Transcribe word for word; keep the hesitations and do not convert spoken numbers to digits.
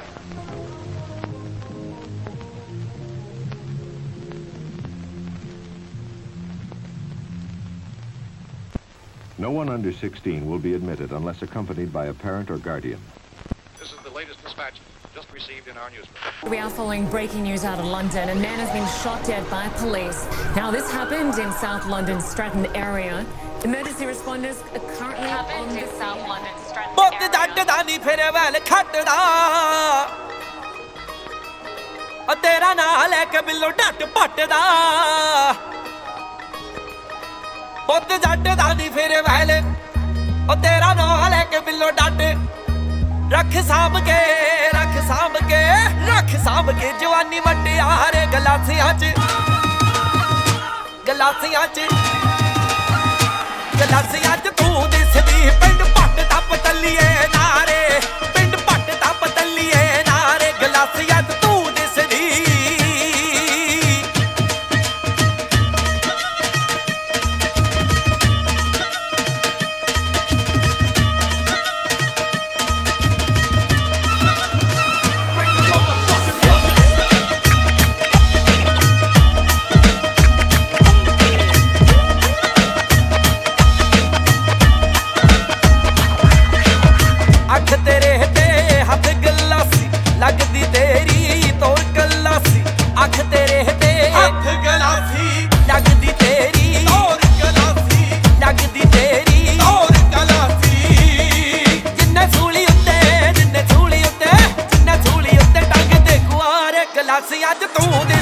No one under sixteen will be admitted unless accompanied by a parent or guardian. This is the latest dispatch just received in our newspaper. We are following breaking news out of London. A man has been shot dead by police. Now, this happened in South London's Stratton area. Emergency responders are currently happened on in the South London's Stratton area. ਪੁੱਤ ਜੱਟ ਦਾ ਨੀ ਫਿਰ ਵਹਿਲ ਉਹ ਤੇਰਾ ਨਾਂ ਲੈ ਕੇ ਬਿੱਲੋ ਡੱਟ ਰੱਖ ਸਾਂਭ ਕੇ ਰੱਖ ਸਾਂਭ ਕੇ ਰੱਖ ਸਾਂਭ ਕੇ ਜਵਾਨੀ ਵੱਡਿਆਰੇ ਗਲਾਸੀਆਂ 'ਚ ਗਲਾਸੀਆਂ 'ਚ ਗਲਾਸੀਆਂ 'ਚ ਤੂੰ ਦਿਸਦੀ ਪਿੰਡ ਪੱਟ ਟੱਪ ਤੱਲੀਏ ਨਾਰੇ ਪਿੰਡ ਪੱਟ ਟੱਪ ਤੱਲੀਏ ਨਾਰੇ ਗਲਾਸੀਆਂ 'ਚ ਤੂੰ ਦਿਸਦੀ ਲੱਗਦੀ ਤੇਰੀ ਤੋਰ ਗਲਾਸੀ ਅੱਖ ਤੇਰੇ ਤੇ ਹੱਥ ਗਲਾਸੀ ਲੱਗਦੀ ਤੇਰੀ ਤੋਰ ਗਲਾਸੀ ਲੱਗਦੀ ਤੇਰੀ ਤੋਰ ਗਲਾਸੀ ਜਿੰਨੇ ਸੂਲੀ ਉੱਤੇ ਜਿੰਨੇ ਸੂਲੀ ਉੱਤੇ ਜਿੰਨੇ ਸੂਲੀ ਉੱਤੇ ਟੰਗ ਦੇ ਕੁਆਰੇ ਗਲਾਸੀਆਂ 'ਚ ਤੂੰ